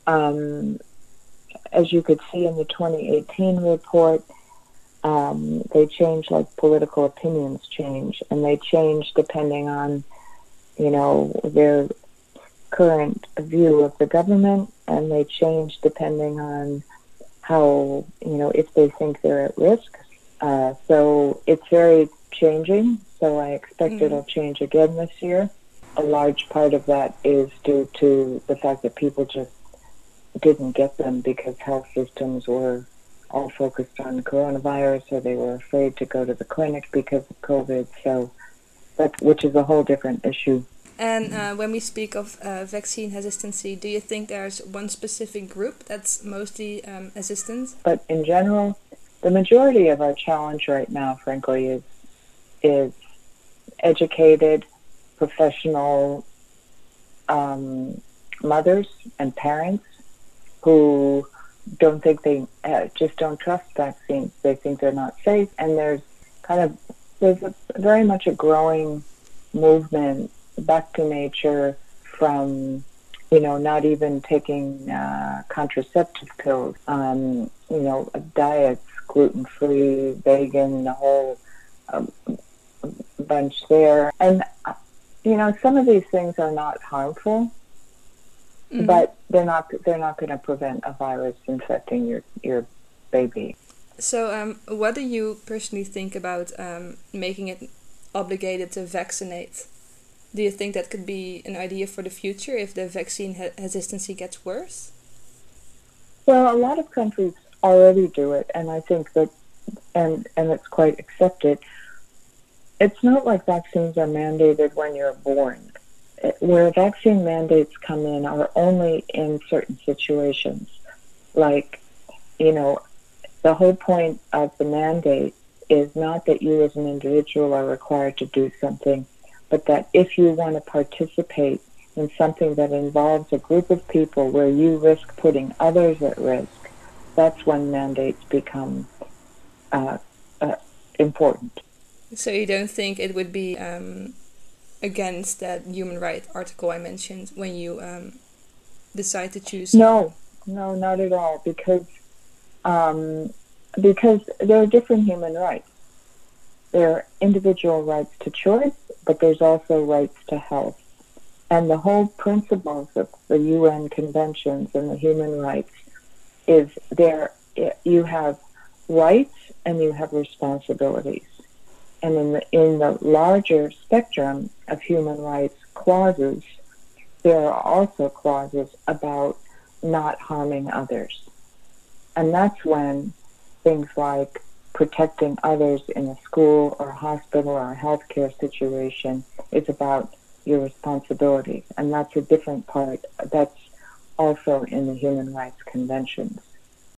Um, as you could see in the 2018 report, they change like political opinions change, and they change depending on, their current view of the government, and they change depending on how, if they think they're at risk. So it's very changing. So I expect Mm. it'll change again this year. A large part of that is due to the fact that people just didn't get them because health systems were all focused on coronavirus, or they were afraid to go to the clinic because of COVID. So which is a whole different issue. And when we speak of vaccine hesitancy, do you think there's one specific group that's mostly hesitant? But in general, the majority of our challenge right now, frankly, is educated, professional mothers and parents who don't think just don't trust vaccines. They think they're not safe, and there's very much a growing movement back to nature from not even taking contraceptive pills, diets, gluten-free, vegan, the whole um, bunch there. And, some of these things are not harmful, Mm. but they're not going to prevent a virus infecting your baby. So, what do you personally think about making it obligated to vaccinate? Do you think that could be an idea for the future if the vaccine hesitancy gets worse? Well, a lot of countries already do it, and I think that and it's quite accepted. It's not like vaccines are mandated when you're born. Where vaccine mandates come in are only in certain situations. Like, you know, the whole point of the mandate is not that you as an individual are required to do something, but that if you want to participate in something that involves a group of people where you risk putting others at risk, that's when mandates become uh, uh, important. So you don't think it would be against that human right article I mentioned when you decide to choose? No, no, not at all, um, because there are different human rights. There are individual rights to choice, but there's also rights to health. And the whole principles of the UN conventions and the human rights is you have rights and you have responsibilities. And in the larger spectrum of human rights clauses, there are also clauses about not harming others. And that's when things like protecting others in a school or a hospital or a healthcare situation is about your responsibilities. And that's a different part. That's also in the human rights conventions.